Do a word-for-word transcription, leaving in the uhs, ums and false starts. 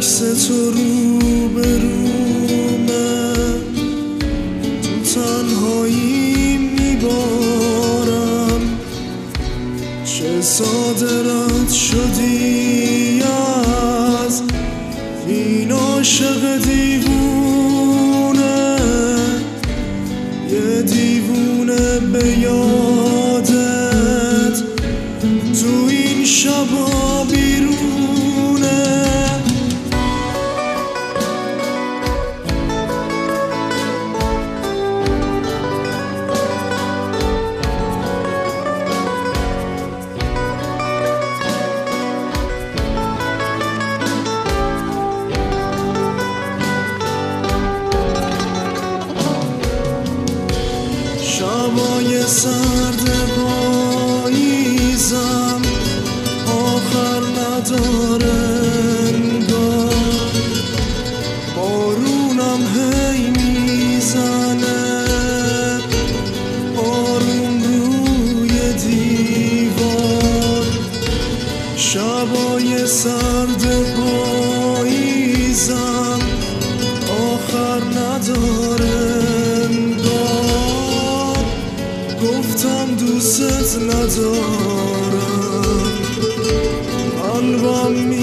مثل تو رو برومه، تو تنهایی میبارم. چه ساده رد شدی از این عاشق دیوونه، یه دیوونه به یادت تو این شبا بیرونه. شبای سرد پاییزم آخر نداره انگار، بارونم هی میزنه آروم روی دیوار. شبای سرد پاییزم آخر نداره انگار، گفتم دوست ندارم، قلبم